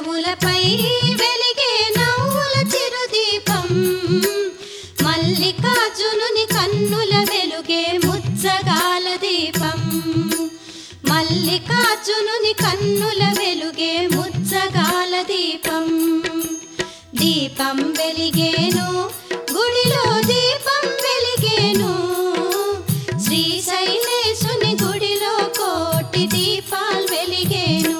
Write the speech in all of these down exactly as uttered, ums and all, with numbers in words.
పెదవులపై వెలిగే నవ్వుల చిరుదీపం మల్లికార్జునుని కన్నుల వెలుగే ముచ్చగాల దీపం మల్లికార్జునుని కన్నుల వెలుగే ముచ్చగాల దీపం దీపం వెలిగేను గుడిలో దీపం వెలిగేను శ్రీశైలేశుని గుడిలో కోటి దీపాలు వెలిగేను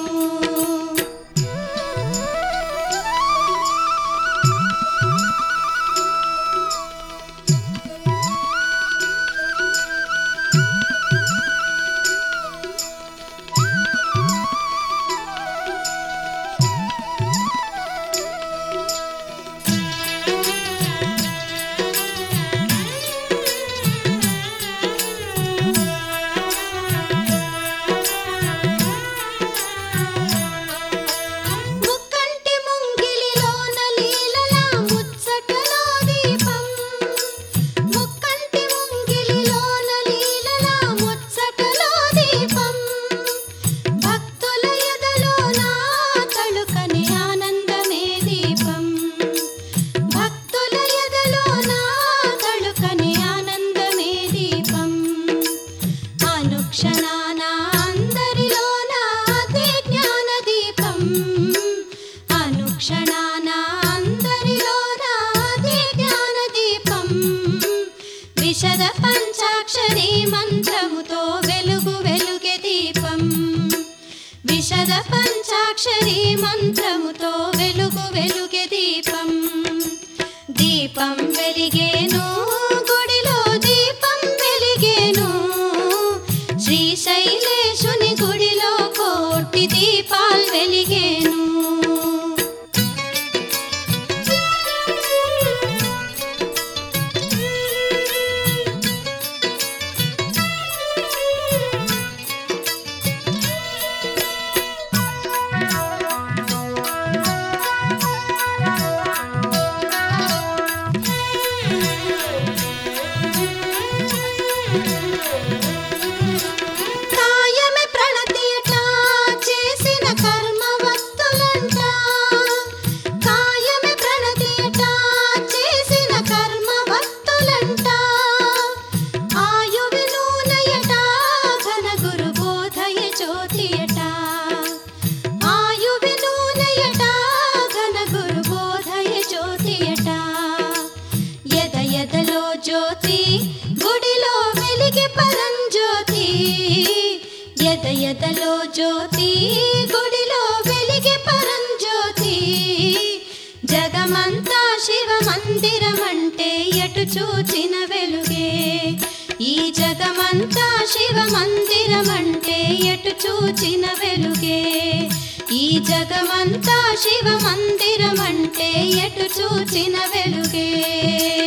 విశద పంచాక్షరీ మంత్రముతో వెలుగు వెలుగే దీపం విశద పంచాక్షరీ మంత్రముతో వెలుగు వెలుగే దీపం దీపం వెలిగేను గుడిలో దీపం వెలిగేను శ్రీశైలేశుని గుడిలో కోటి దీపాలు వెలిగేను జ్యోతి గుడిలో వెలిగే పరంజ్యోతి ఎద ఎదలో జ్యోతి గుడిలో వెలిగే పరంజ్యోతి జగమంతా శివ మందిరం అంటే ఎటు చూచిన వెలుగే ఈ జగమంతా శివ మందిరం అంటే ఎటు చూచిన వెలుగే ఈ జగమంతా శివ మందిరం అంటే ఎటు చూచిన వెలుగే